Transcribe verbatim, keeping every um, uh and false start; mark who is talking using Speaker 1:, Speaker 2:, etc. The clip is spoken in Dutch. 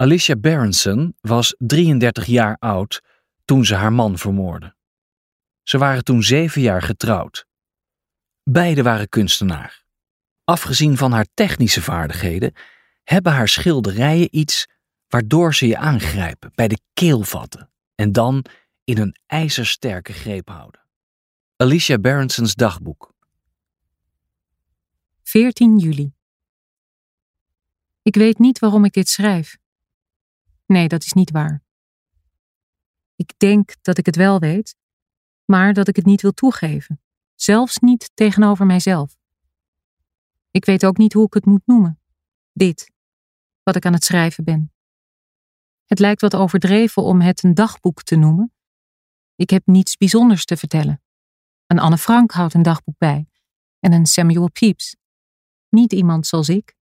Speaker 1: Alicia Berenson was drieëndertig jaar oud toen ze haar man vermoordde. Ze waren toen zeven jaar getrouwd. Beiden waren kunstenaar. Afgezien van haar technische vaardigheden hebben haar schilderijen iets waardoor ze je aangrijpen, bij de keel vatten en dan in een ijzersterke greep houden. Alicia Berenson's dagboek.
Speaker 2: veertien juli. Ik weet niet waarom ik dit schrijf. Nee, dat is niet waar. Ik denk dat ik het wel weet, maar dat ik het niet wil toegeven. Zelfs niet tegenover mijzelf. Ik weet ook niet hoe ik het moet noemen. Dit, wat ik aan het schrijven ben. Het lijkt wat overdreven om het een dagboek te noemen. Ik heb niets bijzonders te vertellen. Een Anne Frank houdt een dagboek bij en een Samuel Pepys. Niet iemand zoals ik.